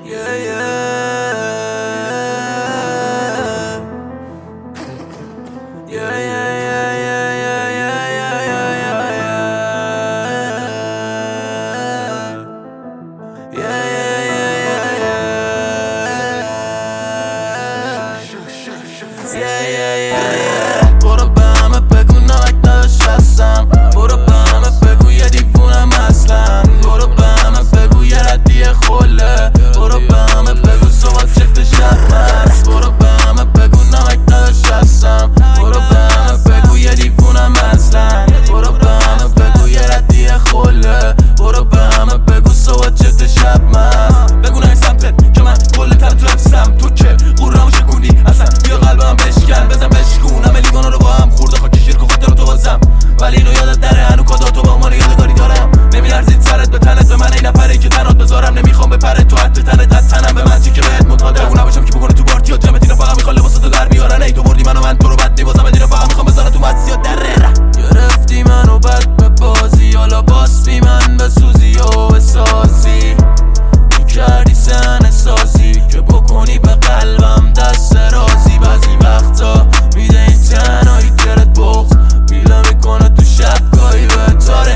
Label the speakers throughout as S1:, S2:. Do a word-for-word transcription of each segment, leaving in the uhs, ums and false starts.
S1: yeah, yeah. Yeah, yeah, yeah, yeah, yeah, yeah, yeah, yeah, yeah. Yeah, yeah, yeah, yeah, yeah. Yeah, yeah, yeah, yeah. برو به همه بگو نمک نداشت هستم. برو به همه بگو یه دیوونم اصلا. برو به همه بگو یه ردی خله. برو به همه بگو صبح چکت شب هست. برو به همه بگو نمک نداشت هستم. برو به همه بگو یه دیوونم اصلا. برو به همه بگو یه ردی خله. برو به همه بگو صبح چکت شب هست. بگو نه سمتت که من کل تر تو حفظم. تو که قرامو شکوندی اصلا بیا قلبم بشکن. بزن بشکون همه لیوانو رو با هم خورده خاک شیر که خود رو تو بازم. ولی اینو یادت نره هنو کاداتو با عنوان یادگاری دارم. نمیارزید سرت به تنت به من این نپره که تنات بذارم. نمیخوام بپره تو حد تنت از تنم به من چی که بهت متعادل. بگو نباشم که بکنه تو بارتیا جمعت اینا فقط میخوان لباساتو در بیارن. ای تو بردی منو من تو رو بد نیبازم اینا فقط میخوام بذارن تو مدسیا دره. گرفتی منو بد به بازی حالا باس بی من بسوزی و بسازی. میکردی سن سازی که بکنی به قلبم دست رازی. بعضی وقتا میده این تنهایی گرت بغض بیله میکنه تو شب گاهی به تاره.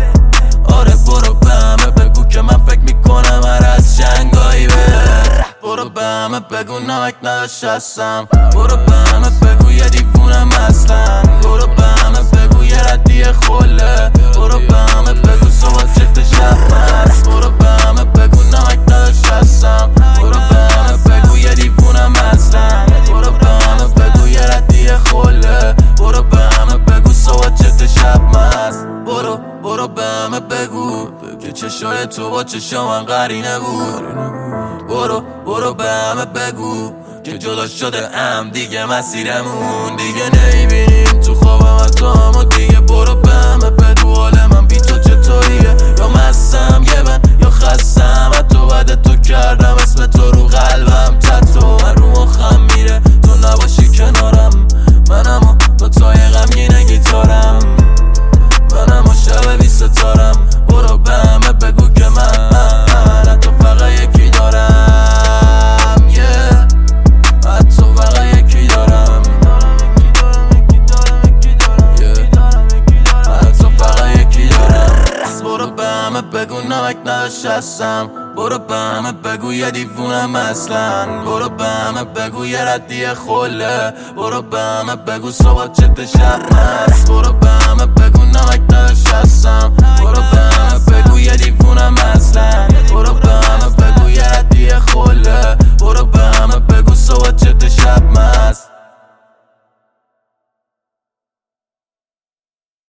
S1: آره برو به همه بگو که من فکر میکنم هر از جنگایی به. برو به همه بگو نمک نداشت هستم. برو به همه بگو یه دیوونم اصلا. برو به همه بگو یه ردی خله. برو به همه بگو صبح چکت شب هست. برو به همه بگو نمک نداشت هستم. برو به همه بگو یه دیوونم اصلا. برو به همه بگو یه ردی خله. برو به همه بگو صبح چکت شب هست. برو برو به همه بگو که چشای تو با چشا من قرینه بود. برو برو به همه بگو که جدا شده ام دیگه مسیرمون دیگه نمیبینیم تو خوابم حتی همو دیگه. برو به همه بگو حال من بی تو چطوریه. یا مستم یه من یا خستم حتی بعد تو کردم اسم تو رو قلبم تتو. من رو مخم میره تو نباشی کنارم. منم و تو تای غمگین گیتارم. منم و شب بی ستارم. برو به همه بگو که من حتی فقط یکی دارم. yeah. حتی فقط یکی دارم. yeah. حتی فقط یکی دارم. برو به همه بگو نمک نداشت هستم. برو به همه بگو یه دیوونم اصلا. برو به همه بگو یه ردی خله. برو به همه بگو صبح چکت شب هست. برو به همه بگو نمک نداشت هستم. برو به همه بگو یه دیوونم اصلا.